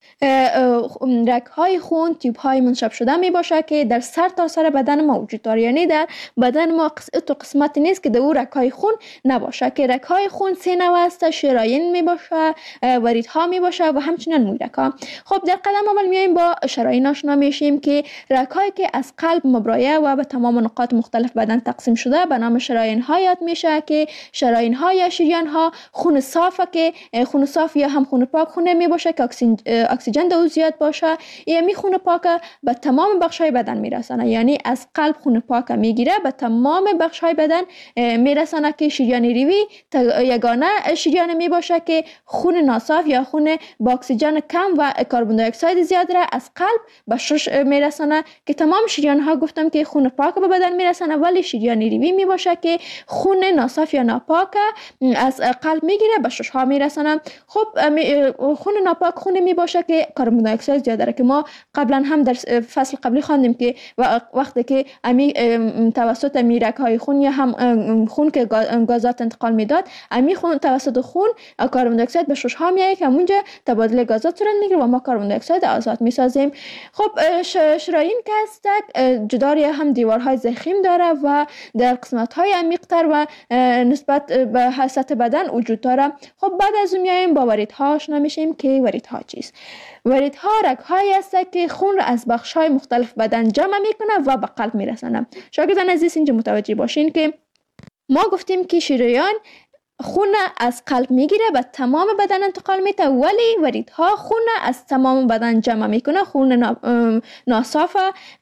رگ های خون تیوب های منشب شده می باشه که در سر تا سر بدن ما وجود داره، یعنی در بدن ما قسمت و قسمتی نیست که در او رگ های خون نباشه که رگ های خون سه نوع است، شرايين می باشه، ورید ها می باشه و همچنین مویرگ ها. خب در قدم اول میایم با شرايين آشنا میشیم که رگ هایی که از قلب مبرایه و به تمام نقاط مختلف بدن تقسیم شده به نام شرايين ها یاد میشه که شرايين ها یا شریان ها خون صافه که خون صاف یا هم خون پاک خون می باشه که اکسیژن در او زیاد باشه. یعنی خون پاک به تمام بخش های بدن میرسانه، یعنی از قلب خون پاک میگیره به تمام بخش های بدن میرسانه که شریان ریوی یگانه شریان می باشه که خون ناصاف یا خون با اکسیژن کم و کربن دی اکساید زیاد را از قلب به شش میرسانه که تمام شریان ها گفتم که خون پاک به بدن میرسانه، ولی شریان ریوی می باشه که خون ناصاف یا ناپاک از قلب میگیره به شش ها میرسانه. خب خون ناپاک خون می باشه که کربن دی اکساید زیاد داره که ما قبلا هم در فصل قبلی خواندیم که وقتی که امی توسط میرک های خون یا هم خون که گازات انتقال میداد امی خون توسط خون کربن دی اکساید به شش ها میایه که اونجا تبادل گازات صورت میگیره و ما کربن دی اکساید آزاد میسازیم. خب شرايين که هست جداری هم دیوارهای ضخیم داره و در قسمت های عمیق‌تر و نسبت به سطح بدن وجود داره. خب بعد از اون میایم با وریدها آشنا میشیم که وریدها چیست. وریدها رگ‌هایی هست که خون را از بخش‌های مختلف بدن جمع میکنه و به قلب میرسانه. شاگردان عزیز اینجا متوجه باشین که ما گفتیم که شریان خون از قلب میگیره به تمام بدن انتقال میده، ولی وریدها خون از تمام بدن جمع میکنه، خون ناصافه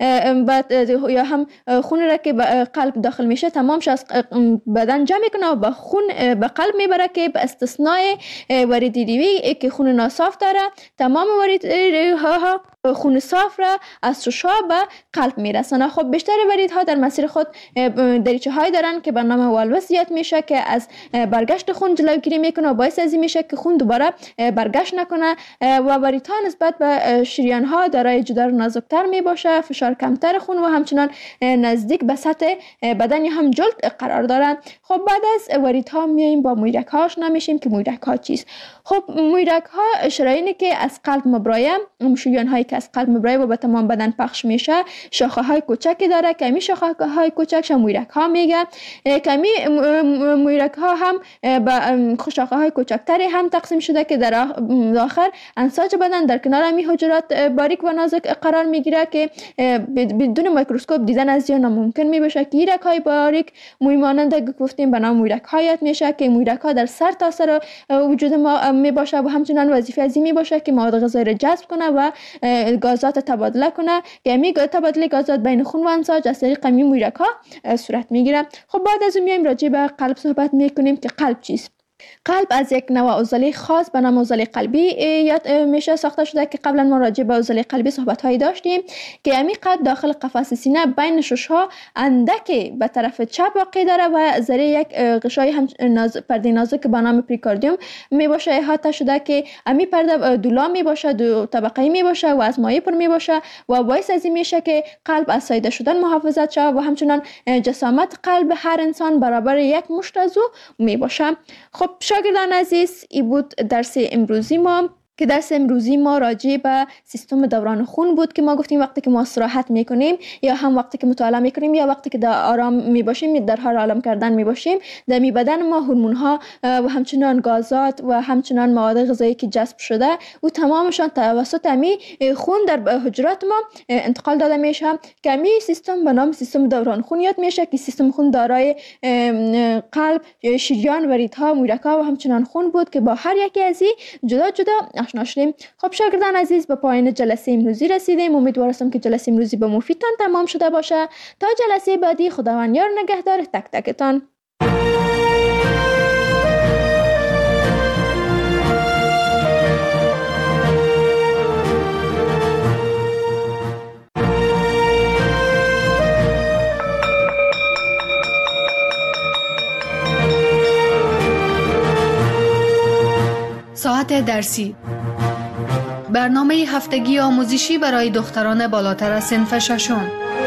یا هم خون را که به قلب داخل میشه تمامش از بدن جمع میکنه و به خون به قلب میبره که به استثنای ورید ریوی که خون ناصاف داره تمام وریدها خون صاف را از ششا به قلب میرسانه. خب بیشتر وریدها در مسیر خود دریچه های دارن که به نام والوسیت میشه که از برگشت خون جلوگیری میکنه و باعث از این میشه که خون دوباره برگشت نکنه و وریدها نسبت به شریان ها دارای جدار نازکتر می باشه، فشار کمتر خون و همچنان نزدیک به سطح بدن هم جلد قرار دارن. خب بعد از وریدها میایم با مویرک ها آشنا میشیم که مویرک ها چیست. خب مویرک ها شرايینی که از قلب مبرایه، شریان هایی که از قلب مبرایه و به تمام بدن پخش میشه، شاخه های کوچکی داره که امی شاخه های کوچکش مویرک ها میگه که امی مویرک ها هم به شاخه های کوچکتری هم تقسیم شده که در آخر انساج بدن در کنار امی حجرات باریک و نازک قرار میگیره که بدون میکروسکوپ دیدن از یا ناممکن میباشه که ایرک های باریک موی مانند گفتیم به نام مویرک هایت میشه که مویرک ها در سر تا سر وجود ما میباشه و همچنان وظیفه ازی میباشه که مواد غذایی را جذب کنه و گازات تبادله کنه که امی تبادله گازات بین خون و انساج از طریق امی مویرک ها صورت میگیره. خب بعد از اون میایم راجع به قلب صحبت میکنیم که قلب چیست. قلب از یک نوع عضله خاص به نام عضله قلبی یاد میشه ساخته شده که قبلا ما راجع به عضله قلبی صحبت هایی داشتیم که امی قلب داخل قفس سینه بین ششها اندکی به طرف چپ واقع داره و زیر یک غشای هم ناز پرده نازک به نام پریکاردیوم می باشه احاطه شده که امی پرده دولا می باشه، دو طبقه‌ای می باشه و از مایع پر می باشه و باعث از این میشه که قلب از ساییده شدن محافظت شود و همچنان جسامت قلب هر انسان برابر یک مشت از او می باشه. خب شاگردان عزیز، ای بود درس امروزی ما که درس امروزی ما راجع به سیستم دوران خون بود که ما گفتیم وقتی که ما استراحت میکنیم یا هم وقتی که مطالعه میکنیم یا وقتی که در آرام میباشیم در حال آرام کردن میباشیم در می بدن ما هورمون ها و همچنان گازات و همچنان مواد غذایی که جذب شده و تمامشان توسط امی خون در حجرات ما انتقال داده میشه که امی سیستم به نام سیستم دوران خون یاد میشه که سیستم خون دارای قلب، شریان، وریدها، مویرک ها و همچنان خون بود که با هر یکی از این جدا جدا آشنا شدیم. خب شاگردان عزیز، به پایان جلسه امروزی رسیدیم. امیدوار هستم که جلسه امروزی به مفیدتان تمام شده باشه. تا جلسه بعدی، خداوند یار نگهدار تک تکتان. ساعت درسی، برنامه هفتگی آموزشی برای دختران بالاتر از صنف ششم.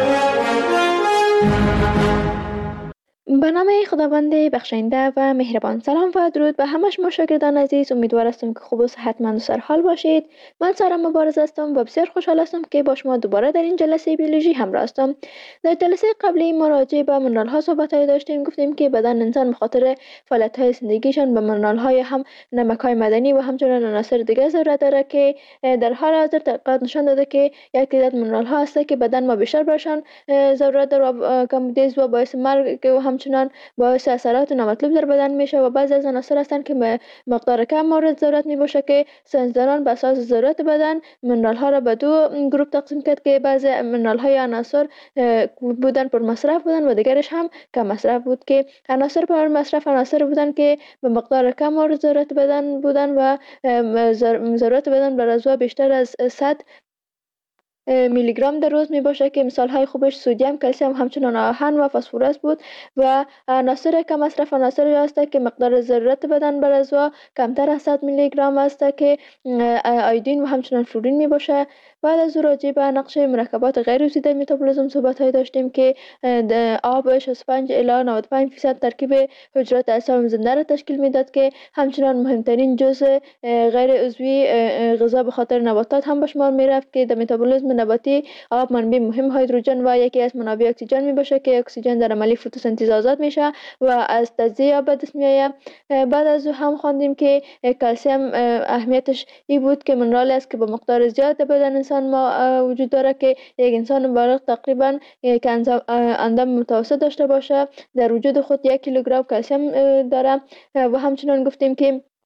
به نام خداوند بخشنده و مهربان. سلام و درود به همه شما شاگردان عزیز. امیدوار هستم که خوب و صحتمند و سرحال باشید. من سارا مبارز هستم و بسیار خوشحال هستم که با شما دوباره در این جلسه بیولوژی همراه هستم. در جلسه قبلی ما راجع به منرال ها صحبت داشتیم. گفتیم که بدن انسان به خاطر فعالیت های زندگیشان به منرال های هم نمک های معدنی و همچنین عناصر دیگه ضرورت داره که در حال حاضر تحقیقات نشان داده که یک تعداد منرال ها هست که بدن ما بیشتر برشان ضرورت داره و کمبودیز و باعث مرگ و همچنان باعث اثرات نامطلوب در بدن میشه و بعضی از عناصر هستن که مقدار کم مورد ضرورت میباشه که ساینسدانان به اساس ضرورت بدن منرال ها را به دو گروه تقسیم کرد که بعضی منرال های عناصر بودن پر مصرف بودن و دیگرش هم کم مصرف بود که عناصر پر مصرف عناصر بودن که به مقدار کم مورد ضرورت بدن بودن و ضرورت بدن بر عضو بیشتر از صد میلی گرم در روز می باشه که مثال های خوبش سدیم، کلسیم، همچنان آهن و فسفرس بود و عناصر کم مصرف عناصری است که مقدار ضرورت بدن بر عضو کمتر از صد میلی گرم است که آیودین و همچنان فلورین می باشه. بعد از راجع به نقش مرکبات غیر اوسیده متابولیسم صحبت های داشتیم که آب شصت و پنج الی نود و پنج درصد ترکیب حجرات اجسام زنده را تشکیل میداد که همچنان مهمترین جزء غیر عضوی غذا به خاطر نباتات هم به شمار می رفت که در متابولیسم نباتی آب منبع مهم هیدروژن و یکی از منابع اکسیژن می باشه که اکسیژن در عملی فتوسنتز آزاد میشه و از تجزیه آب به دست میآید. بعد از هم خواندیم که کلسیم اهمیتش این بود که منرال است که با مقدار زیاد بدن انسان ما وجود داره که یک انسان بالغ تقریبا که اندام متوسط داشته باشه در وجود خود یک کیلوگرم کلسیم داره و همچنان گفتیم که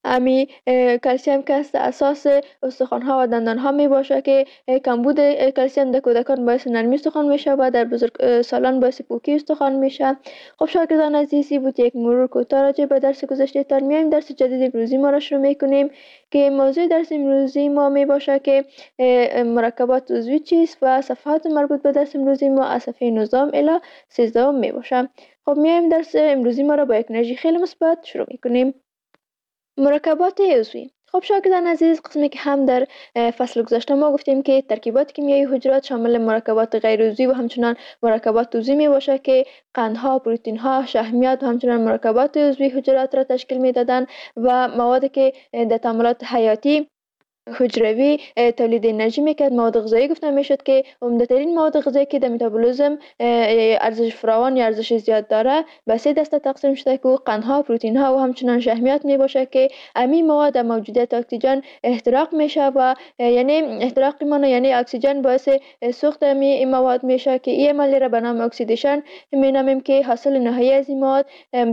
امی کلسیم که است اساس استخوان ها و دندان ها می باشه که کمبود کلسیم در کودکان باعث نرمی استخوان میشه و در بزرگ سالان باعث پوکی استخوان میشه. خب شاگردان عزیزی بود یک مرور کوتاه راجع به درس گذشته تر. میایم درس جدید امروزی ما را شروع میکنیم که موضوع درس امروزی ما می باشه که مرکبات عضوی چیست و صفحات مربوط به درس امروزی ما از صفحه نوزده الی سیزده می باشه. خب میایم درس امروزی ما را با یک انرژی خیلی مثبت شروع میکنیم. مرکبات عضوی. خب شاگردان عزیز، قسمی که هم در فصل گذشته ما گفتیم که ترکیبات کیمیایی حجرات شامل مرکبات غیر عضوی و همچنان مرکبات عضوی می باشه که قندها، پروتئین ها، شحمیات و همچنان مرکبات عضوی حجرات را تشکیل می دادن و موادی که در تعاملات حیاتی حجروی تولید انرژی میکرد. مواد غذایی گفته میشد که عمده ترین مواد غذایی که در متابولیسم ارزش فراوان یا ارزش زیاد داره به سه دسته تقسیم شده که قندها، پروتئین ها و همچنان شحمیات می باشه که امی مواد در موجودیت اکسیژن احتراق میشه و یعنی احتراق مانه یعنی اکسیژن باعث سوخت امی مواد میشه که این عملیه را به نام اکسیدیشن می نامیم که حاصل نهایی از این مواد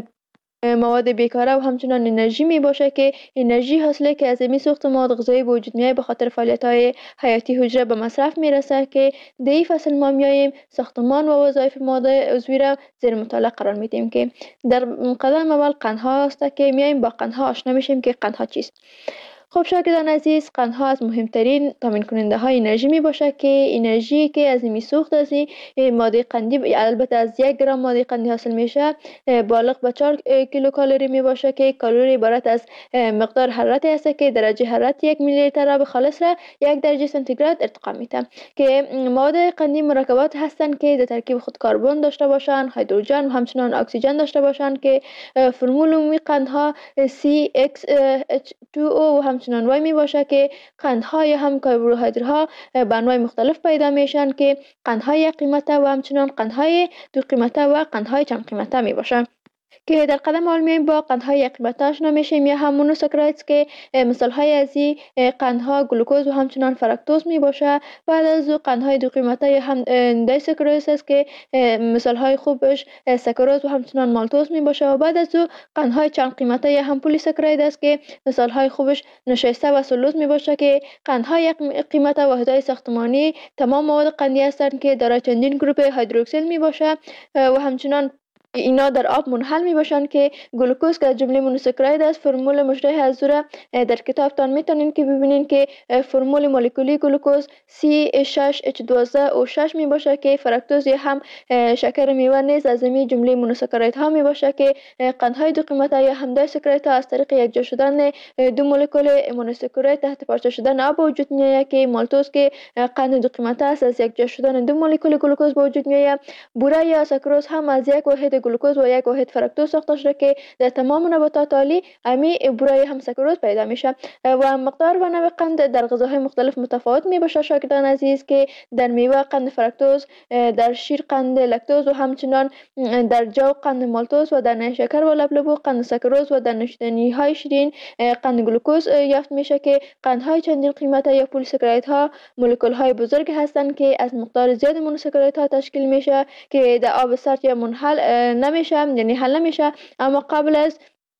مواد بیکاره و همچنان انرژی می باشه که انرژی حاصله که از امی سوخت مواد غذایی به وجود میاد به خاطر فعالیت های حیاتی حجره به مصرف میرسه که در این فصل ما میاییم ساختمان و وظایف مواد عضوی را زیر مطالعه قرار میدیم که در قدم اول قندها است که میاییم با قندها آشنا میشیم که قندها چیست. خب شاگردان عزیز، قندها از مهمترین تامین کننده های انرژی می باشه که انرژی که از می سوخت از این ماده قندی البته از یک گرم ماده قندی حاصل میشه بالغ به چهار کیلو کالری می باشه که کالری عبارت از مقدار حرارتی است که درجه حرارت یک میلی لیتر آب خالص را یک درجه سانتیگراد ارتقا میده که مواد قندی مرکبات هستند که در ترکیب خود کربن داشته باشند، هیدروژن و همچنان اکسیژن داشته باشند که فرمول عمومی قندها سی ایکس اچ دو او و همچنان وای می باشه که قندهای هم کربوهیدراتها به انواع مختلف پیدا میشن که قندهای یک قیمته و همچنان قندهای دو قیمته و قندهای چند قیمته می باشن که در قدم اول میایم با قندهای یک قیمته آشنا میشیم یا هم مونوساکرایدز که مثال های از این قندها گلوکوز و همچنان فرکتوز می باشه. بعد از او قندهای دو قیمته یا هم دیساکاریدز است که مثال های خوبش ساکاروز و همچنان مالتوز می باشه و بعد از او قندهای چند قیمته یا هم پلیساکراید است که مثال های خوبش نشایسته و سلوز می باشه که قندهای یک قیمته واحدهای ساختمانی تمام مواد قندی هستند که دارای چندین گروپ هیدروکسیل می باشه و همچنان اینا در آب منحل می باشند که گلوکوز که از جمله مونوساکراید است. فرمول مشابه از او در کتابتان میتونین که ببینین که فرمول مولکولی گلوکوز سی شش اچ دوازده او شش می باشه که فرکتوز هم شکر میوه نیز از این جمله مونوساکراید ها می باشه که قندهای دو قیمته یا هم دیساکراید ها از طریق یکجا شدن دو مولکول مونوساکراید تحت پارچه شدن آب وجود میآید که مالتوز که قند دو قیمته است از یکجا شدن دو مولکول گلوکوز به وجود میآید. بوره یا ساکروز هم از یک واحد گلوکوز و یک واحد فرکتوز ساخته شده که در تمام نباتات عالی امی بوره هم ساکروز پیدا میشه و مقدار و نوع قند در غذاهای مختلف متفاوت می باشه شاگردان عزیز که در میوه قند فرکتوز، در شیر قند لکتوز و همچنان در جو قند مالتوز و در نیشکر و لبلبو قند ساکروز و در نوشیدنی های شیرین قند گلوکوز یافت میشه که قندهای چندین قیمته یا پلیساکراید ها مولکول های بزرگ هستند که از مقدار زیاد مونوساکراید ها تشکیل میشه که در آب سرد یا منحل نمیشه یعنی حل نمیشه اما قبل از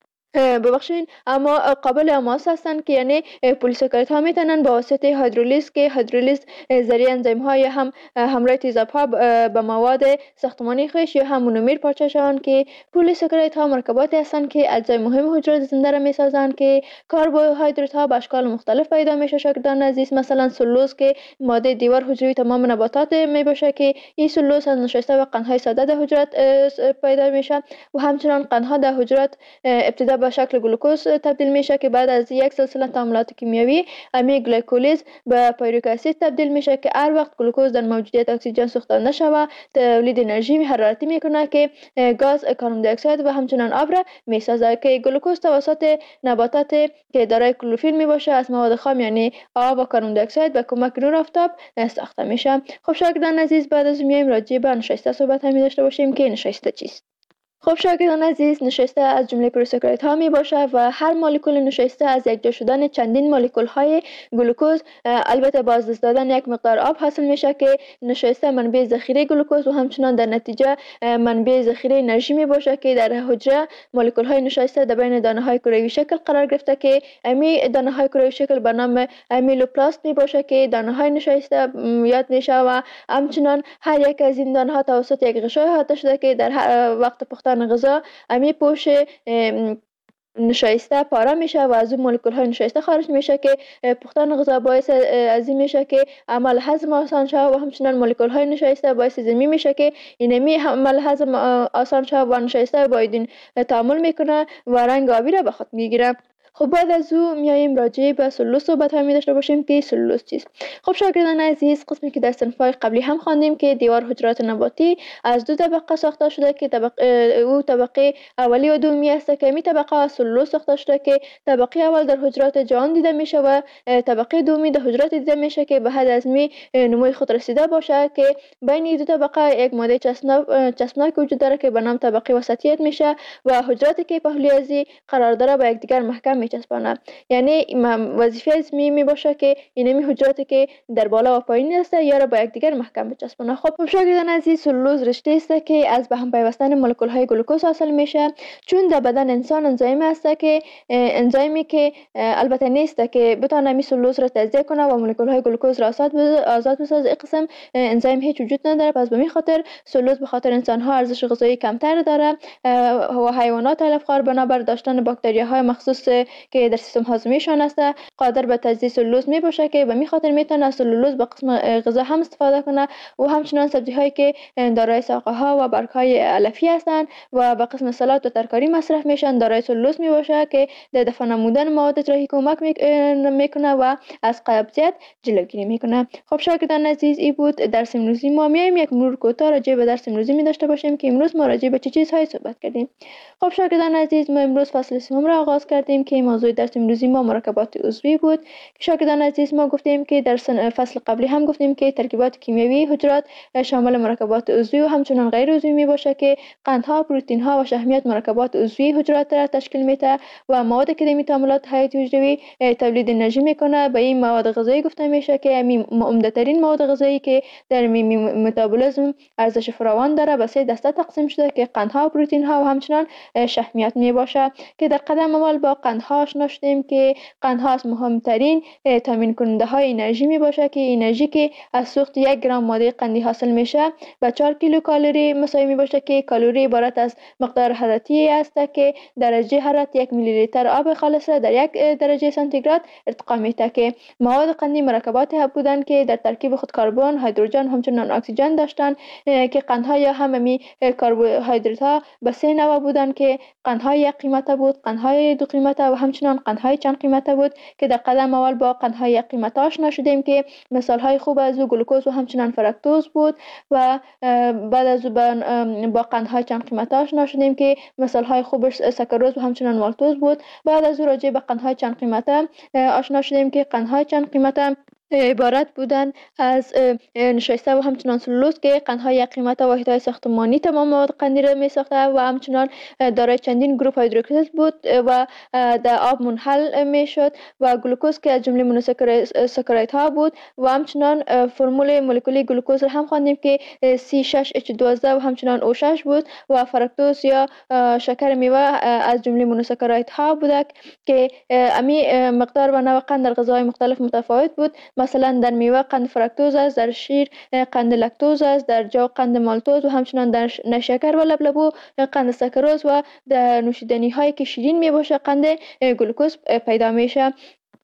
ببخشین اما قابل اماس هستند که یعنی پلیساکراید ها میتونن با واسطه هیدرولیز که هیدرولیز ذریعه انزیم های هم همراه تیزاب ها به مواد ساختمانی خویش یا هم مونومر پارچه شوند که پلیساکراید ها مرکباتی هستند که اجزای مهم حجرات زنده را میسازند که کربوهیدرات ها به اشکال مختلف پیدا میشه شاگردان عزیز. مثلا سلوز که ماده دیوار حجروی تمام نباتات می باشه که این سلوز از نشسته و قندهای ساده در حجرات پیدا میشه و همچنان قندها در حجرات ابتدا به شکل گلوکوز تبدیل میشه که بعد از یک سلسله تعاملات کیمیایی امی گلیکولیز به پیرویک اسید تبدیل میشه که هر وقت گلوکوز در موجودیت اکسیژن سوخته نشود تولید انرژی حرارتی میکنه که گاز کربن دی اکساید و همچنان آب را میسازه که گلوکوز توسط نباتات که دارای کلروفیل میباشه از مواد خام یعنی آب و کربن دی اکساید به کمک نور آفتاب ساخته میشه. خب شاگردان عزیز، بعد از میایم راجع به نشایسته صحبت هم داشته باشیم که نشایسته چیست. خب شاگردان عزیز، نشایسته از جمله پلیساکاریدها ها می باشد و هر مولکول نشایسته از یکجا شدن چندین مولکول های گلوکوز، البته با از دست دادن یک مقدار آب حاصل میشه که نشایسته منبع ذخیره گلوکوز و همچنان در نتیجه منبع ذخیره انرژی می باشه که در حجره مولکول های نشایسته در بین دانه های کروی شکل قرار گرفته که امی دانه های کروی شکل به نام امیلوپلاست می باشه که دانه های نشایسته یاد میشه و همچنان هر یک از این دانه ها توسط یک غشای احاطه شده که در وقت پختن غذا امی پوش نشایسته پاره میشه و از اون مولکول های نشایسته خارج میشه که پختن غذا باعث از این میشه که عمل هضم آسان شود و همچنان مولکول های نشایسته باعث زمین میشه که اینمی عمل هضم آسان شود و نشایسته با این تعامل میکنه و رنگ آبی را به خود میگیره. خب بعد از او میایم راجع به سلولوز صحبت ها می داشته باشیم که سلولوز چیست. خب شاگردان عزیز، قسمی که در صنف‌های قبلی هم خواندیم که دیوار حجرات نباتی از دو طبقه ساخته شده که طبقه او طبقه اولی و دومی است که می طبقه از سلولوز ساخته شده که طبقه اول در حجرات جان دیده میشه و طبقه دومی در حجرات دیده میشه که به حد از می نموی خود رسیده باشه که بین دو طبقه یک ماده چسبناک وجود داره که به نام طبقه وسطیت میشه و حجراتی که پهلوی ازی قرار داره با یکدیگر محکم میچسبانه. یعنی وظیفه از می می باشه که اینمی حجراتی که در بالا و پایین است یا را با یکدیگر محکم بچسبانه. خب شاگردان عزیز، سلولوز رشته است که از به هم پیوستن مولکول های گلوکوز حاصل میشه، چون در بدن انسان انزیم است که انزیمی که البته نیست که بتونه می سلولوز را تجزیه کنه و مولکول های گلوکوز را آزاد آزاد بسازه. این قسم انزیم هیچ وجود نداره، پس به می خاطر سلولوز به خاطر انسان ها ارزش غذایی کمتر داره و حیوانات علفخوار بنابر داشتن باکتریاهای مخصوص که در سیستم هاضمیشان است قادر به تجزیه سلولوز می باشه که به می خاطر میتونه سلولوز به قسم غذا هم استفاده کنه و همچنان سبزی هایی که دارای ساقه ها و برگ های علفی هستند و به قسم سالاد و ترکاری مصرف میشن دارای سلولوز می باشه که در دفع نمودن مواد اطراحی کمک میکنه و از قبضیت جلوگیری میکنه. خب شاگردان عزیز، این بود درس امروزی ما. میایم یک مرور کوتاه راجع به درس امروزی می داشته باشیم که امروز ما راجع به چه چیزهایی صحبت کردیم. خب شاگردان عزیز، ما امروز فصل سوم را آغاز کردیم که موضوع درس امروزی ما مرکبات عضوی بود. شاگردان عزیز، ما گفتیم که در فصل قبلی هم گفتیم که ترکیبات کیمیایی حجرات شامل مرکبات عضوی و همچنان غیر عضوی می باشه که قندها، پروتئین ها و شحمیات مرکبات عضوی حجرات را تشکیل میده و مواد که در تعاملات حیاتی حجروی تولید انرژی میکنه. به این مواد غذایی گفته میشه که عمده ترین مواد غذایی که در متابولیسم ارزش فراوان داره به سه دسته تقسیم شده که قندها، پروتئین ها و همچنان شحمیات می باشه که در قدم اول با قندها آشنا شدیم که قندها از مهمترین تامین کننده های انرژی می باشه که انرژی که از سوخت یک گرم ماده قندی حاصل میشه به چهار کیلو کالری مساوی می باشه که کالری عبارت از مقدار حرارتی است که درجه حرارت یک میلی لیتر آب خالص در یک درجه سانتیگراد ارتقا میده که مواد قندی مرکبات بودند که در ترکیب خود کربن، هیدروژن همچنان اکسیژن داشتند که قندها یا هممی کربوهیدرات ها به سه نوع بودند که قندهای یک قیمته بود، قندهای دو قیمته و همچنان قندهای چند قیمته بود که در قدم اول با قندهای یک قیمته آشنا شدیم که مثال های خوب از او گلوکوز و همچنان فرکتوز بود و بعد از با قندهای چند قیمته آشنا شدیم که مثال های خوبش سکروز و همچنان مالتوز بود. بعد از او راجع به قندهای چند قیمته آشنا شدیم که قندهای چند قیمته عبارت بودن از نشایسته و همچنان سلولوز که قندهای یک قیمت واحدهای ساختمانی تمام مواد قندی را می ساخته و همچنان دارای چندین گروپ هیدروکسیل بود و در آب منحل می شد و گلوکوز که از جمله مونوساکاریدها بود و همچنان فرمول مولکولی گلوکوز را هم خواندیم که سی شش اچ دوازده و همچنان او شش بود و فرکتوز یا شکر میوه از جمله مونوساکاریدها بوده که امی مقدار و نوع قند در غذاهای مختلف متفاوت بود. مثلا در میوه قند فرکتوز است، در شیر قند لاکتوز است، در جو قند مالتوز و همچنان در نشکر و لبلبو قند سکروز و در نوشیدنی هایی که شیرین می باشه قند گلوکوز پیدا میشه.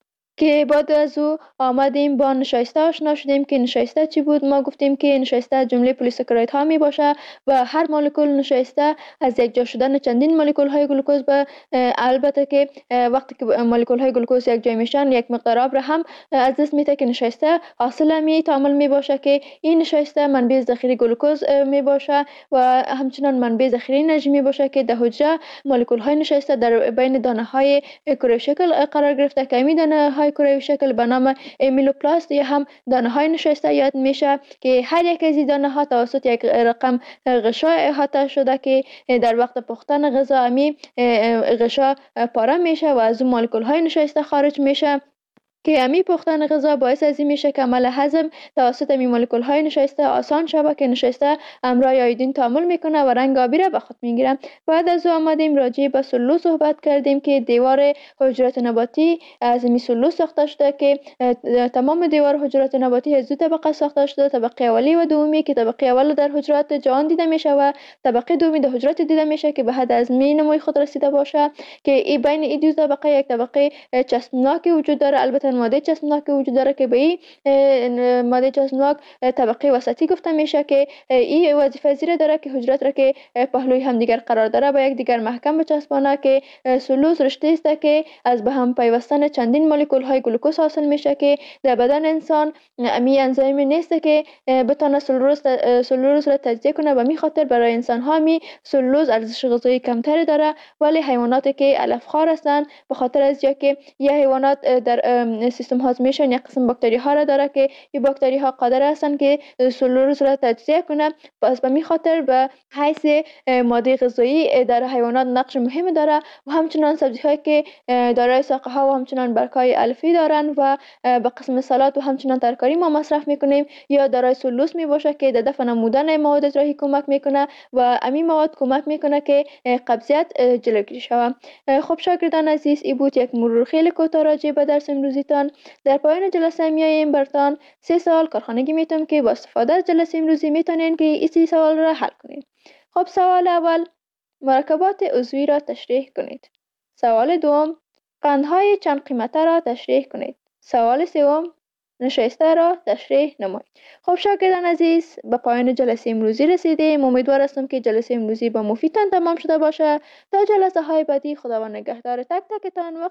که بعد از او آمدیم با نشایسته آشنا شدیم که نشایسته چی بود. ما گفتیم که نشایسته از جمله پلیساکاریدها ها می باشه و هر مولکول نشایسته از یک جا شدن چندین مولکول های گلوکوز به البته که وقتی که مولکول های گلوکوز یک جای میشن یک مقدار آب را هم از دست میده که نشایسته حاصل می تعامل می باشه که این نشایسته منبع ذخیره گلوکوز می باشه و همچنان منبع ذخیره انرژی می باشه که در حجره مولکول های نشایسته در بین دانه های کره شکل قرار گرفته که می دانه های های کروی شکل به نام امیلوپلاست یا هم دانه های نشسته یاد میشه که هر یک از این دانه ها توسط یک رقم غشا احاطه شده که در وقت پختن غذا امی غشا پاره میشه و از اون مولکول های نشسته خارج میشه که امی پختن غذا باعث از این میشه که عمل هضم توسط می مولکول های نشسته آسان شود که نشسته امرای آیودین تعامل میکنه و رنگ آبی را به خود میگیره. بعد از او آمدیم راجع به سلول صحبت کردیم که دیوار حجرات نباتی از می سلول ساخته شده که تمام دیوار حجرات نباتی از دو طبقه ساخته شده، طبقه اولی و دومی که طبقه اول در حجرات جان دیده میشه و طبقه دومی در حجرات دیده میشه که به حد از می نموی خود رسیده باشه که ای بین این دو طبقه یک طبقه چسبناکی وجود داره. البته ماده چسبناک وجود داره که به این ماده چسبناک طبقه وسطی گفته میشه که این وظیفه زیر داره که حجرات را که پهلوی همدیگر قرار داره با یک دیگر محکم بچسبانه که سلوز رشته است که از به هم پیوستن چندین مولکول های گلوکوز حاصل میشه که در بدن انسان امی انزیمی نیست که بتونه سلوز سلوز را تجزیه کنه و می خاطر برای انسان ها می سلوز ارزش غذایی کمتری داره، ولی حیواناتی که علف خوار هستند به خاطر از یا که یه حیوانات در سیستم هاضمهشان یک قسم باکتری ها را داره که این باکتری ها قادر هستند که سلوز را تجزیه کنه. پس به می خاطر به حیث ماده غذایی در حیوانات نقش مهم داره و همچنان سبزی هایی که دارای ساقه ها و همچنان برگ‌های الفی دارن و به قسم سالاد و همچنان ترکاری ما مصرف میکنیم یا دارای سلوز می باشه که در دفع نمودن مواد اجراحی کمک میکنه و امی مواد کمک میکنه که قبضیت جلوگیری شود. خب شاگردان عزیز، این بود یک مرور خیلی کوتاه راجع به درس امروزیتان. در پایان جلسه میایم برتان سه سوال کارخانگی میتونم که با استفاده از جلسه امروزی میتونین که این سه سوال را حل کنید. خب سوال اول، مرکبات عضوی را تشریح کنید. سوال دوم، قندهای چند قیمته را تشریح کنید. سوال سوم، نشسته را تشریح نمایید. خب شاگردان عزیز، به پایان جلسه امروزی رسیدیم. امیدوار هستم که جلسه امروزی با مفیدتان تمام شده باشه. تا جلسه های بعدی، خداوند نگهدار تک تکتان.